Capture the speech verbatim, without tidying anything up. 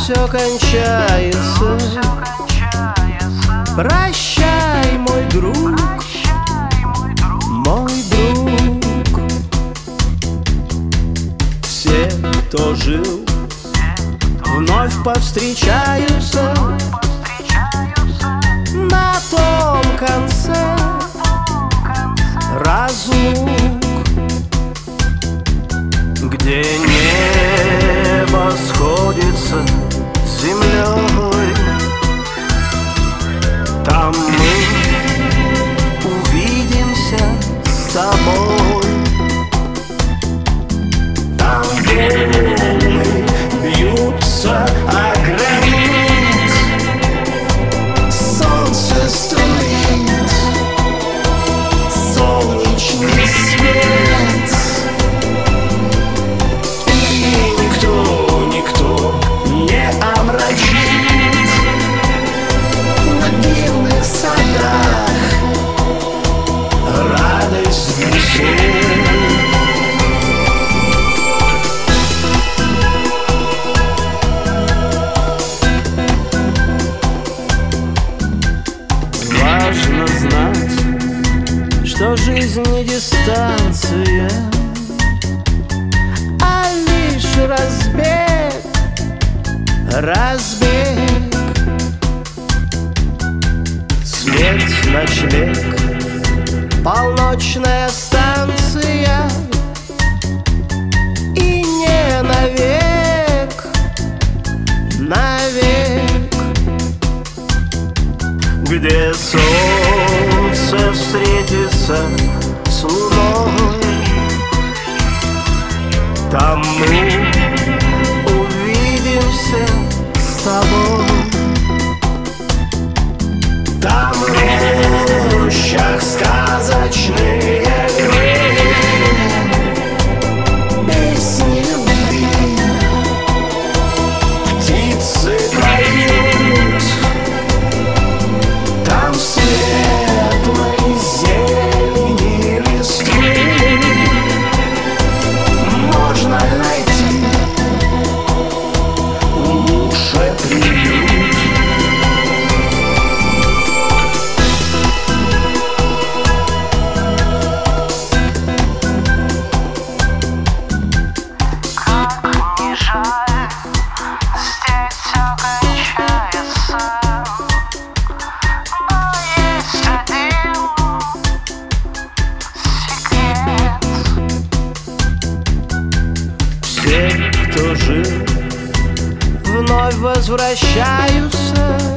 все кончается. Прощай, мой друг, мой друг. Все, кто жил, вновь повстречаются на том конце разлук, где небо сходится с землей. Там мы увидимся с тобой. Там волны бьются о гранит, солнце струит солнечный свет, и никто, никто не омрачит в дивных садах радость весен. Важно знать, что жизнь не дистанция, а лишь разбег, разбег. Смерть, ночлег, полночная станция, и не навек, навек. Где солнце встретится с луной, там мы увидимся с тобой. Там в рощах сказочные игры, песни любви, птицы поют. Там светлой зелени листвы можно найти лучший приют. Все, кто жил, вновь возвращаются